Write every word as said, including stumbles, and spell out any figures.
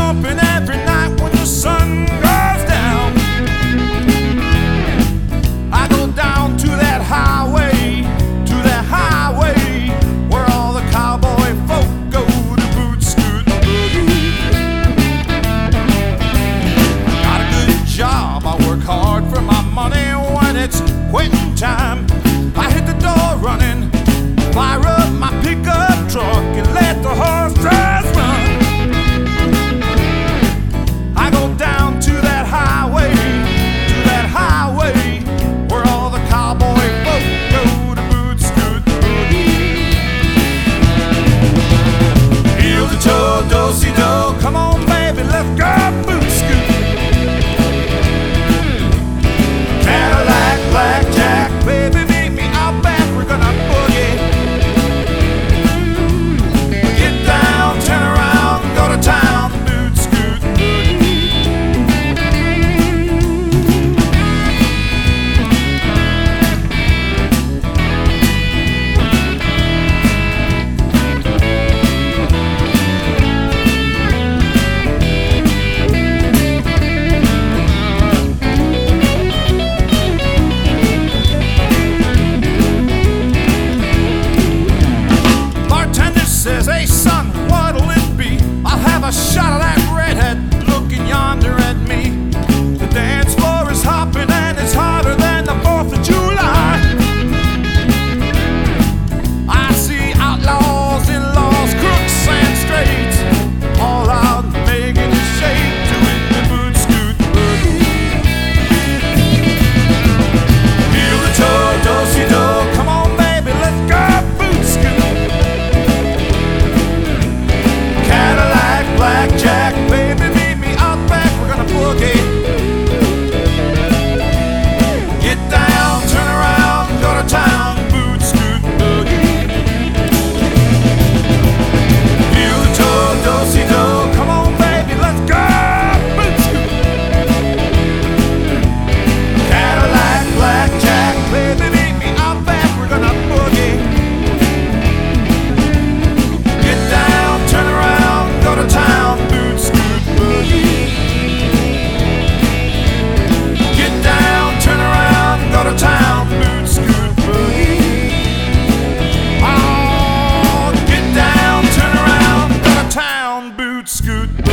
jumping every night when the sun goes down. I go down to that highway, to that highway where all the cowboy folk go to boot scoot boogie. Got a good job, I work hard for my money. When it's quitting time, I hit the door running, fire up my pickup truck and let the horse drive run. I go down to that highway, to that highway where all the cowboy folk go to boot scoot boogie. Heel to toe, do-si-do, come on baby, let's go boot scoot. Cadillac, blackjack, baby, meet me out back, we're gonna boogie. Get down, turn around, go to town, boot scoot boogie. Bartender says, hey son, what'll it be? I'll have a shot of that redhead looking yonder at me. The dance floor is hopping and it's hotter than the fourth of July. I see outlaws, in-laws, crooks and straights, all out making a shake to it, the boot scoot boogie. Heel to toe, do-si-do, come on baby, let's go boot scoot. Cadillac, blackjack, baby, meet me out back, we're gonna boogie. Get down, turn around, go to town, boot scoot boogie. Heel to toe, do-si-do, come on baby, let's go boot scoot. Cadillac, blackjack, baby, meet me out back, we're gonna boogie. Get down, turn around, go to town, boot scoot boogie. Get down, turn around, go to town, boot scoot boogie. Oh, get down, turn around, go to town, boot scoot